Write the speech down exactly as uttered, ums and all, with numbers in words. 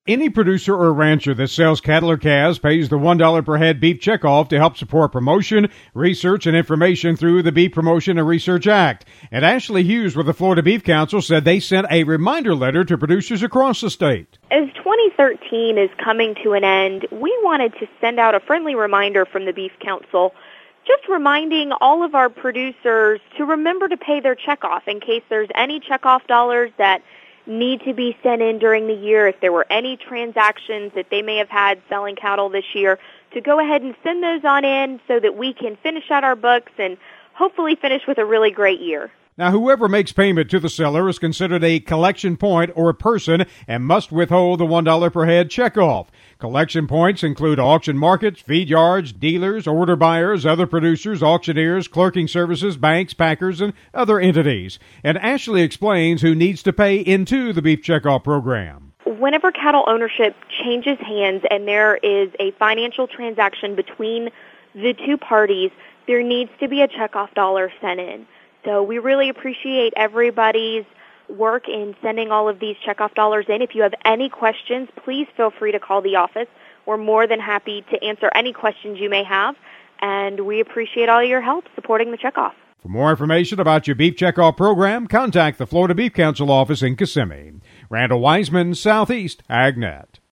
Any producer or rancher that sells cattle or calves pays the one dollar per head beef checkoff to help support promotion, research, and information through the Beef Promotion and Research Act. And Ashley Hughes with the Florida Beef Council said they sent a reminder letter to producers across the state. As twenty thirteen is coming to an end, we wanted to send out a friendly reminder from the Beef Council, just reminding all of our producers to remember to pay their checkoff in case there's any checkoff dollars that need to be sent in during the year. If there were any transactions that they may have had selling cattle this year, to go ahead and send those on in so that we can finish out our books and hopefully finish with a really great year. Now, whoever makes payment to the seller is considered a collection point or a person and must withhold the one dollar per head checkoff. Collection points include auction markets, feed yards, dealers, order buyers, other producers, auctioneers, clerking services, banks, packers, and other entities. And Ashley explains who needs to pay into the beef checkoff program. Whenever cattle ownership changes hands and there is a financial transaction between the two parties, there needs to be a checkoff dollar sent in. So we really appreciate everybody's work in sending all of these checkoff dollars in. If you have any questions, please feel free to call the office. We're more than happy to answer any questions you may have, and we appreciate all your help supporting the checkoff. For more information about your beef checkoff program, contact the Florida Beef Council office in Kissimmee. Randall Wiseman, Southeast AgNet.